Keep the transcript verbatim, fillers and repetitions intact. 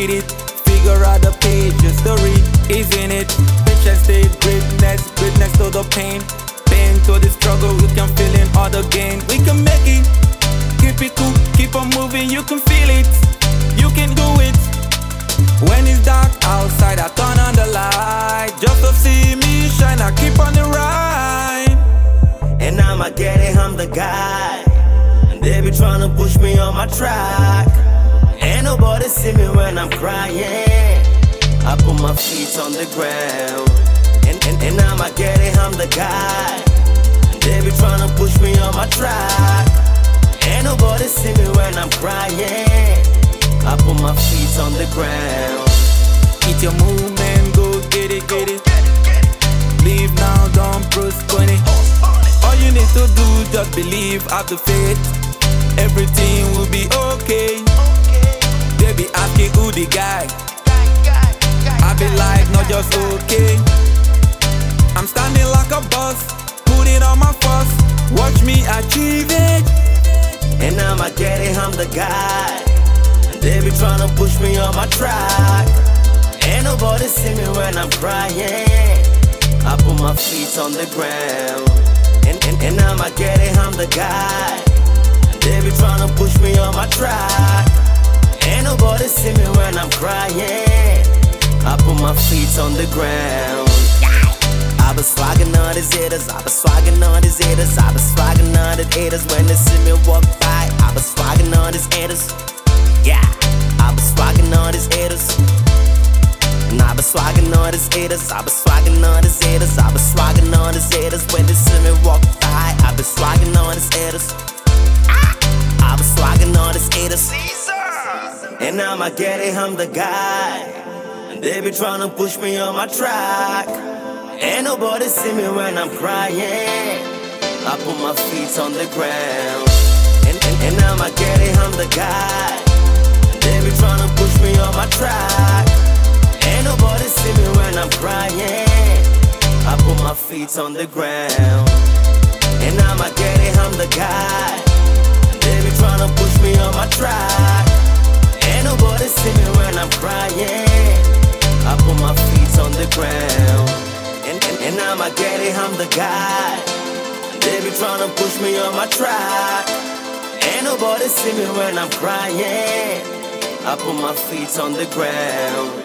read it. Figure out the page, your story is in it. Patience, state, greatness, greatness to the pain. Pain to the struggle, you can feel in all the gain. We can make it, keep it cool, keep on moving, you can feel it. You can do it. When it's dark outside, I turn on the light just to see me shine, I keep on the ride. And I'ma get it, I'm the guy. And they be tryna push me on my track. Ain't nobody see me when I'm crying. I put my feet on the ground. And, and, and I'ma get it, I'm the guy. And they be tryna push me on my track. Ain't nobody see me when I'm crying. I put my feet on the ground. Eat your movement, go get it, get it. Leave now, don't postpone it. All you need to do, just believe, have the faith. Everything will be okay. They be asking who the guy. I be like, not just okay. I'm standing like a boss, putting on my fuss. Watch me achieve it. And I'ma get it, I'm the guy. And they be tryna push me on my track. Ain't nobody see me when I'm crying. I put my feet on the ground. And, and, and I'ma get it, I'm the guy. And they be tryna push me on my track. Ain't nobody see me when I'm crying. I put my feet on the ground. I been swaggin' on these haters, I been swaggin' on these haters, I been swaggin' on these haters. When they see me walk by, I been swaggin' on these haters. Yeah, I been swaggin' on these haters. And I been swaggin' on these haters, I been swaggin' on these haters, I been swaggin' on these haters. When they see me walk by, I been swaggin' on these haters. I been swaggin' on these haters. And I'ma get it, I'm the guy. And they be tryna push me on my track. Ain't nobody see me when I'm crying. I put my feet on the ground. And, and, and I'ma get it, I'm the guy. And they be tryna push me on my track. Ain't nobody see me when I'm crying. I put my feet on the ground. And I'ma get it, I'm the guy. And they be tryna push me on my track. Ain't nobody see me when I'm crying. I put my feet on the ground. And, and, and I'ma get it, I'm the guy. And they be tryna push me on my track. Ain't nobody see me when I'm crying. I put my feet on the ground.